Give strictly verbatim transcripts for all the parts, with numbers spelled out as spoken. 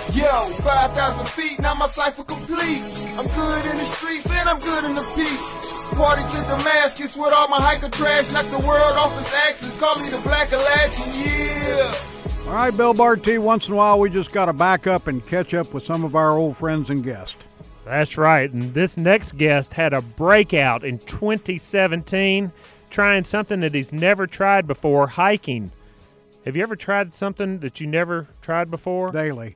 Yo, five thousand feet, now my cipher complete. I'm good in the streets and I'm good in the peace. Party to Damascus with all my hiker trash. Knock the world off its axis. Call me the Black Alaskan, yeah. All right, Bill Barty, once in a while we just got to back up and catch up with some of our old friends and guests. That's right, and this next guest had a breakout in twenty seventeen, trying something that he's never tried before, hiking. Have you ever tried something that you never tried before? Daily.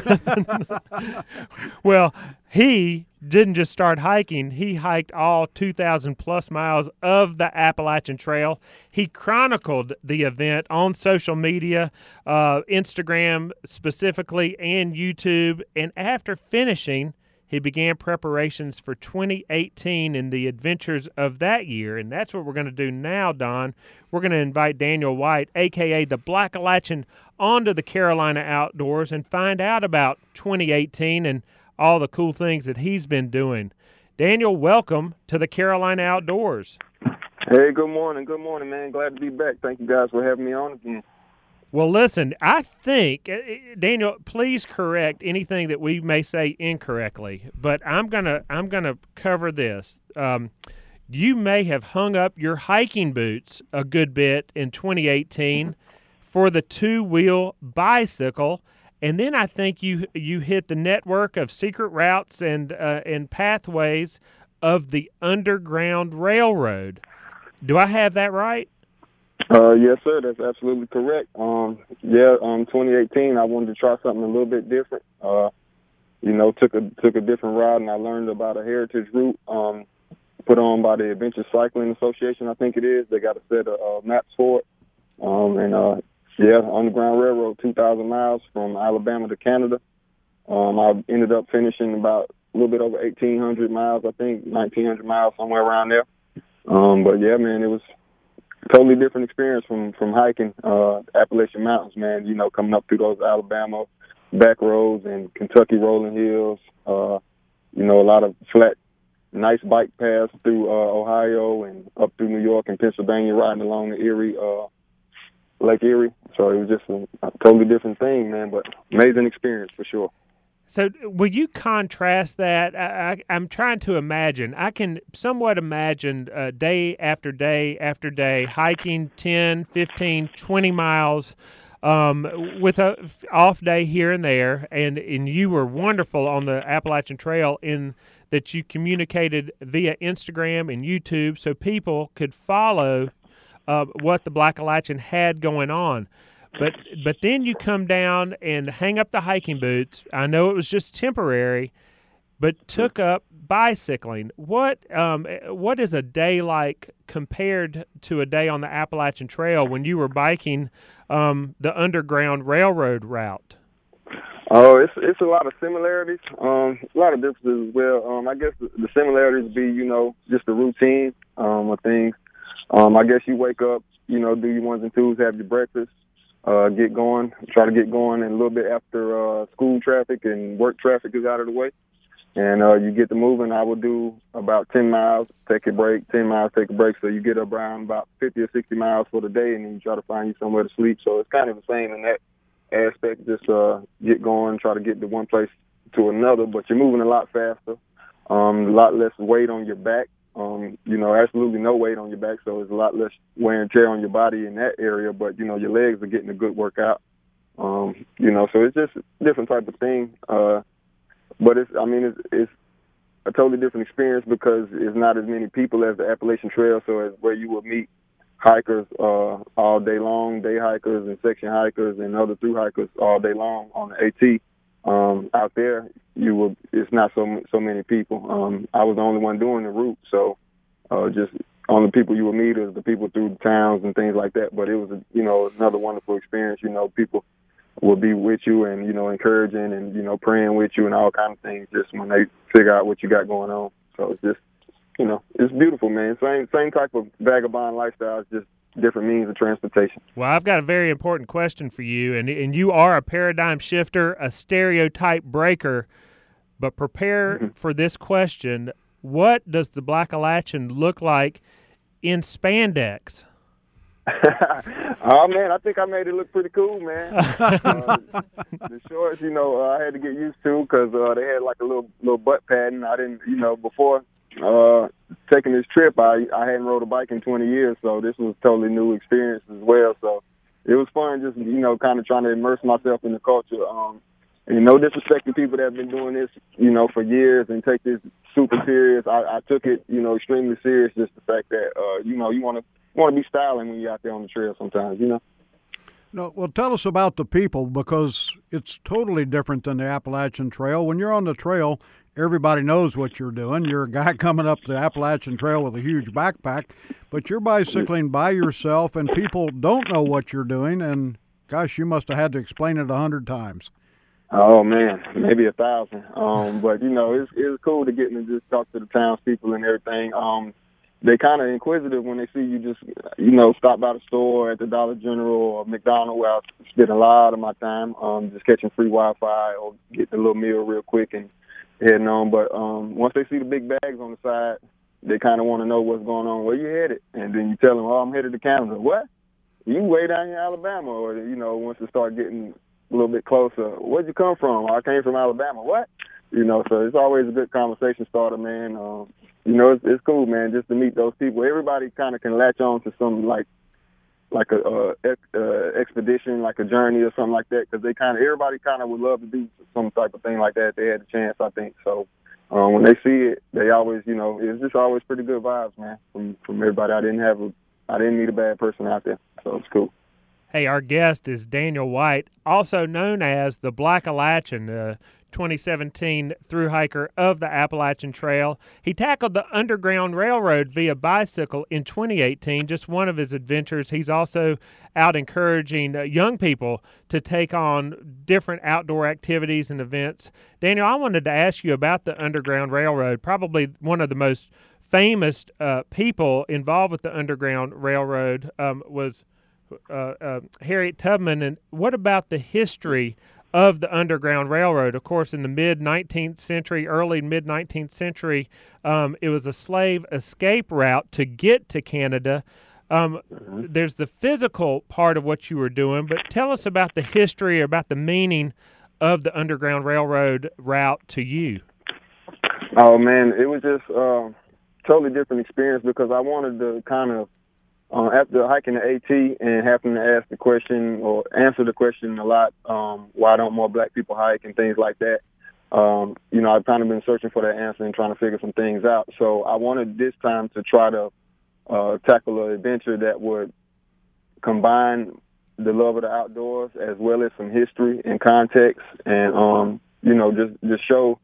Well, he didn't just start hiking. He hiked all two thousand plus miles of the Appalachian Trail. He chronicled the event on social media, uh, Instagram specifically, and YouTube. And after finishing, he began preparations for twenty eighteen and the adventures of that year. And that's what we're going to do now, Don. We're going to invite Daniel White, a k a the Black Alaskan, onto the Carolina Outdoors and find out about twenty eighteen and all the cool things that he's been doing. Daniel, welcome to the Carolina Outdoors. Hey, good morning. Good morning, man. Glad to be back. Thank you guys for having me on again. Well, listen, I think, Daniel, please correct anything that we may say incorrectly, but I'm gonna I'm gonna cover this. Um, you may have hung up your hiking boots a good bit in twenty eighteen for the two-wheel bicycle, and then I think you you hit the network of secret routes and uh, and pathways of the Underground Railroad. Do I have that right? Uh, yes, sir. That's absolutely correct. Um, yeah, um, twenty eighteen, I wanted to try something a little bit different. Uh, you know, took a took a different route, and I learned about a heritage route um, put on by the Adventure Cycling Association, I think it is. They got a set of uh, maps for it. Um, and, uh, yeah, Underground Railroad, two thousand miles from Alabama to Canada. Um, I ended up finishing about a little bit over eighteen hundred miles, I think, nineteen hundred miles, somewhere around there. Um, but, yeah, man, it was totally different experience from, from hiking uh, Appalachian Mountains, man, you know, coming up through those Alabama back roads and Kentucky rolling hills, uh, you know, a lot of flat, nice bike paths through uh, Ohio and up through New York and Pennsylvania, riding along the Erie, uh, Lake Erie. So it was just a, a totally different thing, man, but amazing experience for sure. So will you contrast that? I, I, I'm trying to imagine. I can somewhat imagine uh, day after day after day hiking ten, fifteen, twenty miles um, with a f- off day here and there. And, and you were wonderful on the Appalachian Trail in that you communicated via Instagram and YouTube so people could follow uh, what the Black Alaskan had going on. But but then you come down and hang up the hiking boots. I know it was just temporary, but took up bicycling. What um what is a day like compared to a day on the Appalachian Trail when you were biking um, the Underground Railroad route? Oh, it's it's a lot of similarities, um, a lot of differences as well. Um, I guess the, the similarities would be, you know, just the routine um, of things. Um, I guess you wake up, you know, do your ones and twos, have your breakfast. Uh, get going, try to get going, and a little bit after uh, school traffic and work traffic is out of the way. And uh, you get to moving. I would do about ten miles, take a break, ten miles, take a break. So you get up around about fifty or sixty miles for the day, and then you try to find you somewhere to sleep. So it's kind of the same in that aspect. Just uh, get going, try to get to one place to another, but you're moving a lot faster, um, a lot less weight on your back. Um, you know, absolutely no weight on your back, so it's a lot less wear and tear on your body in that area, but, you know, your legs are getting a good workout. Um, you know, so it's just a different type of thing. Uh, but it's, I mean, it's, it's a totally different experience because it's not as many people as the Appalachian Trail, so it's where you will meet hikers uh, all day long, day hikers and section hikers and other through hikers all day long on the AT. Um, out there, you will. It's not so so many people. Um, I was the only one doing the route, so uh, just only people you will meet is the people through the towns and things like that. But it was, you know, another wonderful experience. You know, people will be with you and, you know, encouraging and, you know, praying with you and all kinds of things just when they figure out what you got going on. So it's just, you know, it's beautiful, man. Same same type of vagabond lifestyle, it's just different means of transportation. Well, I've got a very important question for you, and and you are a paradigm shifter, a stereotype breaker, but prepare mm-hmm. for this question. What does the Black Alaskan look like in spandex? Oh man, I think I made it look pretty cool, man. uh, the shorts, you know, uh, I had to get used to because uh, they had like a little little butt padding. I didn't, you know, before uh, taking this trip, I I hadn't rode a bike in twenty years, so this was a totally new experience as well. So it was fun, just you know, kind of trying to immerse myself in the culture. Um, and no disrespect to people that have been doing this, you know, for years and take this super serious. I, I took it, you know, extremely serious. Just the fact that, uh, you know, you want to. want to be styling when you're out there on the trail sometimes, you know? No, well, tell us about the people, because it's totally different than the Appalachian Trail. When you're on the trail, everybody knows what you're doing. You're a guy coming up the Appalachian Trail with a huge backpack, but you're bicycling by yourself, and people don't know what you're doing, and, gosh, you must have had to explain it a hundred times. Oh, man, maybe a thousand. Um, but, you know, it's, it's cool to get in and just talk to the townspeople and everything. Um, They kind of inquisitive when they see you just, you know, stop by the store at the Dollar General or McDonald's, where I spend a lot of my time um, just catching free Wi-Fi or getting a little meal real quick and heading on. But um, once they see the big bags on the side, they kind of want to know what's going on. Where you headed? And then you tell them, oh, I'm headed to Canada. What? You way down here in Alabama. Or, you know, once they start getting a little bit closer, where'd you come from? I came from Alabama. What? You know, so it's always a good conversation starter, man. Um, You know, it's, it's cool, man, just to meet those people. Everybody kind of can latch on to some, like, like a uh, ex, uh, expedition, like a journey or something like that, because they kind of, everybody kind of would love to do some type of thing like that if they had the chance, I think. So um, when they see it, they always, you know, it's just always pretty good vibes, man, from from everybody. I didn't have a, I didn't meet a bad person out there, so it's cool. Hey, our guest is Daniel White, also known as the Black-Alatchian, uh, twenty seventeen thru hiker of the Appalachian Trail. He tackled the Underground Railroad via bicycle in twenty eighteen, just one of his adventures. He's also out encouraging uh, young people to take on different outdoor activities and events. Daniel, I wanted to ask you about the Underground Railroad, probably one of the most famous uh, people involved with the Underground Railroad um, was uh, uh, Harriet Tubman. And what about the history of the Underground Railroad? Of course, in the mid-nineteenth century, early mid-nineteenth century, um, it was a slave escape route to get to Canada. Um, mm-hmm. There's the physical part of what you were doing, but tell us about the history, about the meaning of the Underground Railroad route to you. Oh, man, it was just a uh, totally different experience because I wanted to kind of, Uh, after hiking the AT and having to ask the question or answer the question a lot, um, why don't more black people hike and things like that, um, you know, I've kind of been searching for that answer and trying to figure some things out. So I wanted this time to try to uh, tackle an adventure that would combine the love of the outdoors as well as some history and context and, um, you know, just, just show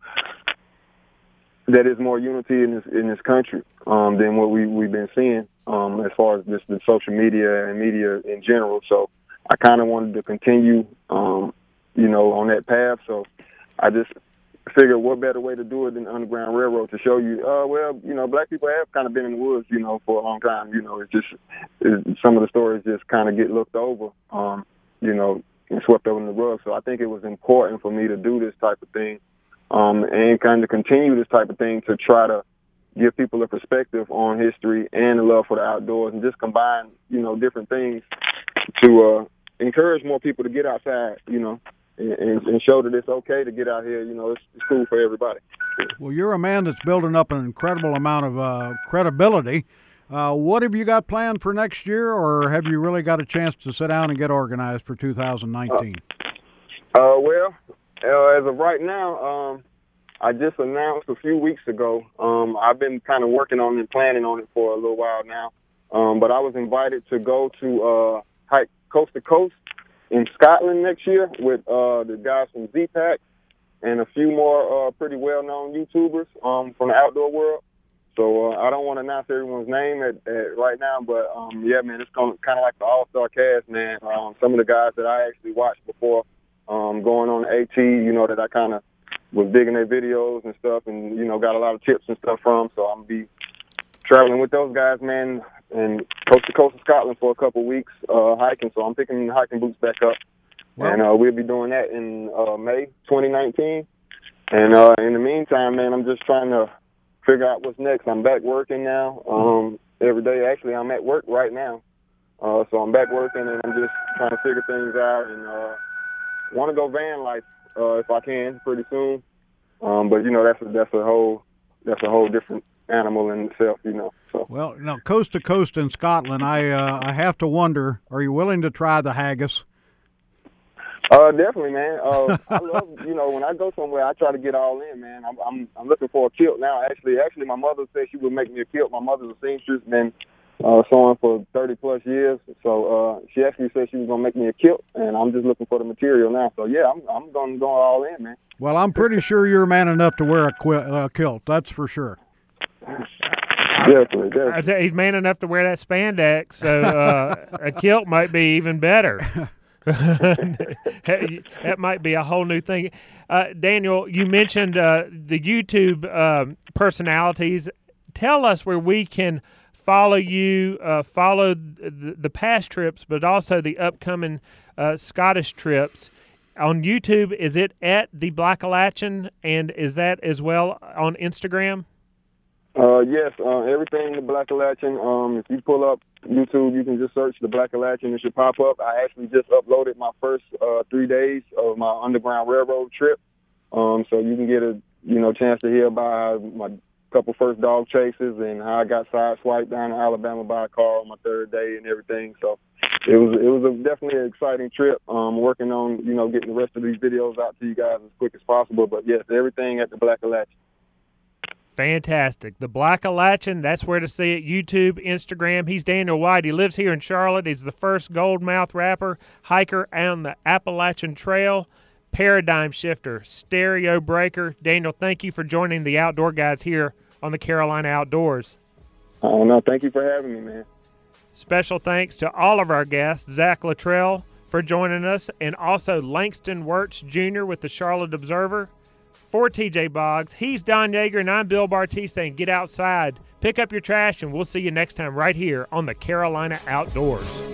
that there's more unity in this in this country um, than what we, we've been seeing um, as far as just the social media and media in general. So I kind of wanted to continue, um, you know, on that path. So I just figured what better way to do it than the Underground Railroad to show you, uh, well, you know, black people have kind of been in the woods, you know, for a long time. You know, it's just it's, some of the stories just kind of get looked over, um, you know, and swept over in the rug. So I think it was important for me to do this type of thing. Um, and kind of continue this type of thing to try to give people a perspective on history and the love for the outdoors and just combine, you know, different things to uh, encourage more people to get outside, you know, and, and show that it's okay to get out here. You know, it's, it's cool for everybody. Well, you're a man that's building up an incredible amount of uh, credibility. Uh, what have you got planned for next year, or have you really got a chance to sit down and get organized for two thousand nineteen? Uh, uh, well, Uh, as of right now, um, I just announced a few weeks ago. Um, I've been kind of working on it and planning on it for a little while now. Um, but I was invited to go to uh, hike coast to coast in Scotland next year with uh, the guys from Z-Pack and a few more uh, pretty well-known YouTubers um, from the outdoor world. So uh, I don't want to announce everyone's name at, at right now, but um, yeah, man, it's kind of like the all-star cast, man. Um, some of the guys that I actually watched before. Um, going on the AT, you know, that I kind of was digging their videos and stuff and, you know, got a lot of tips and stuff from. So I'm going to be traveling with those guys, man, and coast to coast of Scotland for a couple of weeks uh, hiking. So I'm picking the hiking boots back up. Wow. And uh, we'll be doing that in uh, May twenty nineteen. And uh, in the meantime, man, I'm just trying to figure out what's next. I'm back working now um, every day. Actually, I'm at work right now. Uh, so I'm back working, and I'm just trying to figure things out, and uh, want to go van life uh, if I can pretty soon. Um, but you know, that's a, that's a whole that's a whole different animal in itself, you know. So. Well, now coast to coast in Scotland, I uh, I have to wonder: are you willing to try the haggis? Uh, definitely, man. Uh, I love, you know, when I go somewhere, I try to get all in, man. I'm, I'm, I'm looking for a kilt now. Actually, actually, my mother said she would make me a kilt. My mother's a seamstress, been uh, sewing for thirty plus years. So uh, she actually said she was gonna make me a kilt, and I'm just looking for the material now. So yeah, I'm, I'm gonna go all in, man. Well, I'm pretty sure you're man enough to wear a qu- uh, kilt. That's for sure. Definitely, definitely. He's man enough to wear that spandex, so uh, a kilt might be even better. That might be a whole new thing. Uh, Daniel, you mentioned uh, the YouTube um, personalities. Tell us where we can follow you, uh, follow the, the past trips, but also the upcoming uh, Scottish trips. On YouTube, is it at the Blackalachian, and is that as well on Instagram? Uh, yes, uh, everything the Blackalachian. Um, if you pull up YouTube, you can just search the Blackalachian. It should pop up. I actually just uploaded my first uh, three days of my Underground Railroad trip. Um, so you can get a you know chance to hear about my couple first dog chases and how I got sideswiped down in Alabama by a car on my third day and everything. So it was it was a, definitely an exciting trip. Um, working on you know getting the rest of these videos out to you guys as quick as possible. But yes, everything at the Blackalachian. Fantastic. The Blackalachian, that's where to see it. YouTube, Instagram. He's Daniel White. He lives here in Charlotte. He's the first goldmouth rapper, hiker on the Appalachian Trail, paradigm shifter, stereo breaker. Daniel, thank you for joining the Outdoor Guys here on the Carolina Outdoors. Oh, no, thank you for having me, man. Special thanks to all of our guests, Zach Luttrell for joining us, and also Langston Wirtz Junior with the Charlotte Observer. For T J Boggs, he's Don Yeager, and I'm Bill Bartee saying get outside, pick up your trash, and we'll see you next time right here on the Carolina Outdoors.